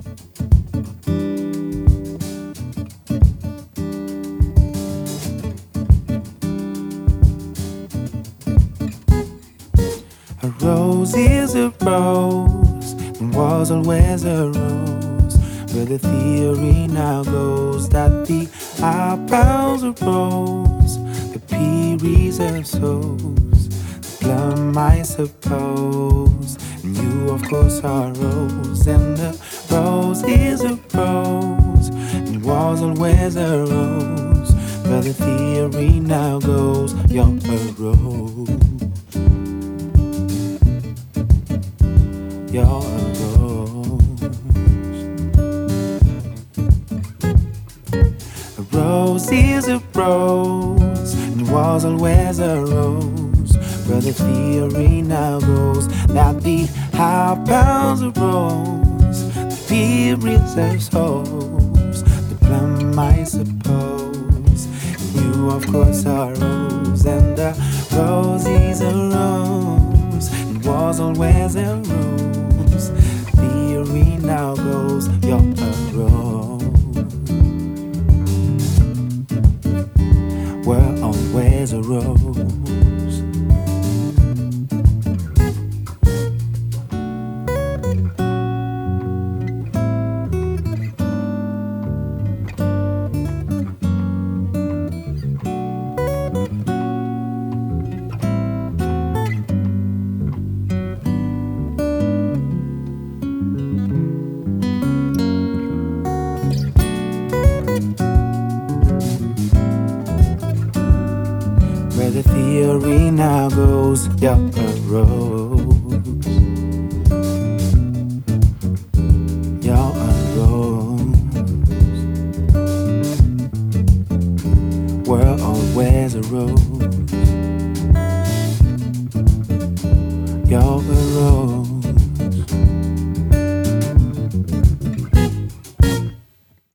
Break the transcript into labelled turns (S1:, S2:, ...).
S1: A rose is a rose, and was always a rose. But the theory now goes that the eyeballs are rose, the pea reserves souls, the plum I suppose, and you of course are rose, and the rose is a rose, and was always a rose. But the theory now goes you're a rose. You're a rose. A rose is a rose, and was always a rose. But the theory now goes that the high bounds a rose, the pea reserves holes, the plum I suppose, and you of course are rose, and the rose is a rose, and was always a rose. Theory now goes, you're a rose. We're always a rose. Where the theory now goes, you're a rose. You're a rose. We're always a rose.